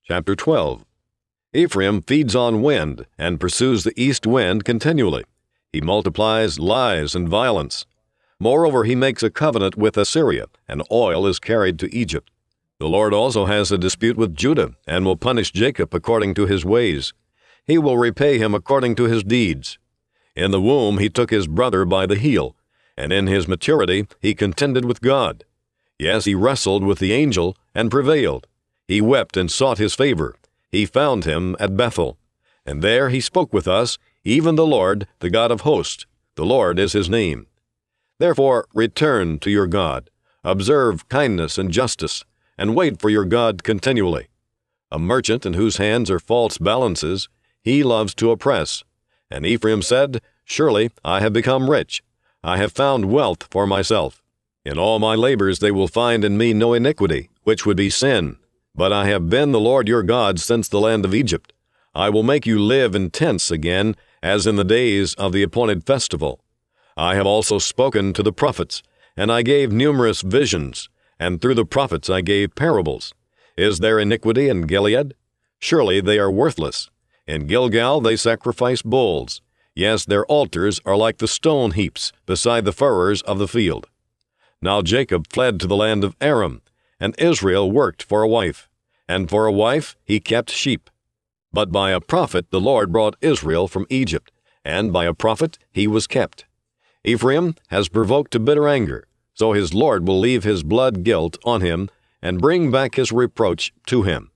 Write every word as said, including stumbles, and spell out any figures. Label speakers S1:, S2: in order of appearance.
S1: Chapter twelve. Ephraim feeds on wind and pursues the east wind continually. He multiplies lies and violence. Moreover, he makes a covenant with Assyria, and oil is carried to Egypt. The Lord also has a dispute with Judah, and will punish Jacob according to his ways. He will repay him according to his deeds. In the womb he took his brother by the heel, and in his maturity he contended with God. Yes, he wrestled with the angel, and prevailed. He wept and sought his favor. He found him at Bethel. And there he spoke with us, even the Lord, the God of hosts. The Lord is his name. Therefore return to your God. Observe kindness and justice, and wait for your God continually. A merchant in whose hands are false balances, he loves to oppress. And Ephraim said, Surely I have become rich. I have found wealth for myself. In all my labors they will find in me no iniquity, which would be sin. But I have been the Lord your God since the land of Egypt. I will make you live in tents again, as in the days of the appointed festival. I have also spoken to the prophets, and I gave numerous visions, and through the prophets I gave parables. Is there iniquity in Gilead? Surely they are worthless. In Gilgal they sacrifice bulls. Yes, their altars are like the stone heaps beside the furrows of the field. Now Jacob fled to the land of Aram, and Israel worked for a wife, and for a wife he kept sheep. But by a prophet the Lord brought Israel from Egypt, and by a prophet he was kept. Ephraim has provoked to bitter anger, so his Lord will leave his blood guilt on him, and bring back his reproach to him.